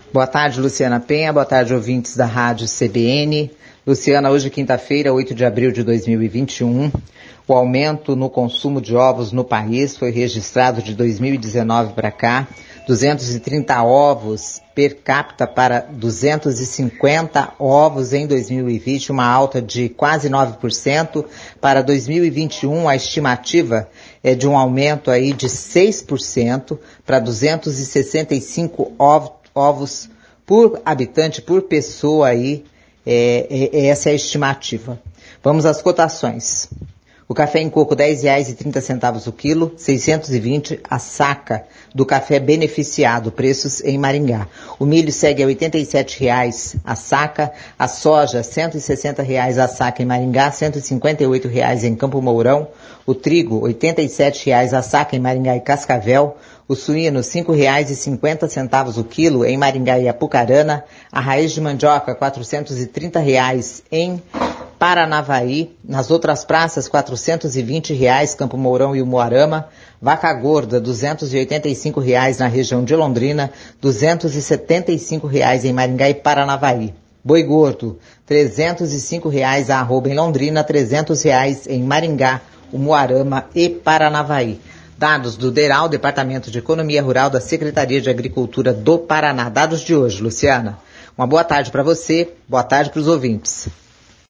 Boa tarde, Luciana Penha. Boa tarde, ouvintes da Rádio CBN. Luciana, hoje quinta-feira, 8 de abril de 2021, o aumento no consumo de ovos no país foi registrado de 2019 para cá, 230 ovos per capita para 250 ovos em 2020, uma alta de quase 9%. Para 2021, a estimativa é de um aumento aí de 6% para 265 ovos por habitante, por pessoa aí. Essa é a estimativa. Vamos às cotações. O café em coco, R$10,30 o quilo, 620 a saca do café beneficiado, preços em Maringá. O milho segue a R$87 a saca, a soja R$160 a saca em Maringá, R$158 em Campo Mourão, o trigo R$87 a saca em Maringá e Cascavel, o suíno R$5,50 o quilo em Maringá e Apucarana, a raiz de mandioca R$430 em Paranavaí, nas outras praças R$420, Campo Mourão e Umuarama, vaca gorda R$285 na região de Londrina, R$275 em Maringá e Paranavaí. Boi gordo R$305 a arroba em Londrina, R$300 em Maringá, Umuarama e Paranavaí. Dados do DERAL, Departamento de Economia Rural da Secretaria de Agricultura do Paraná. Dados de hoje, Luciana. Uma boa tarde para você, boa tarde para os ouvintes.